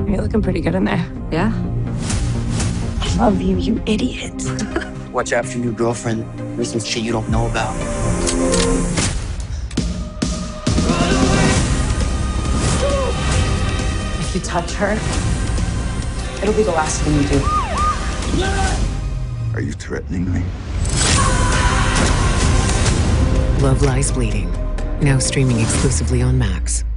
You're looking pretty good in there. Yeah? I love you, you idiot. Watch out for your new girlfriend. There's some shit you don't know about. If you touch her, it'll be the last thing you do. Are you threatening me? Love Lies Bleeding. Now streaming exclusively on Max.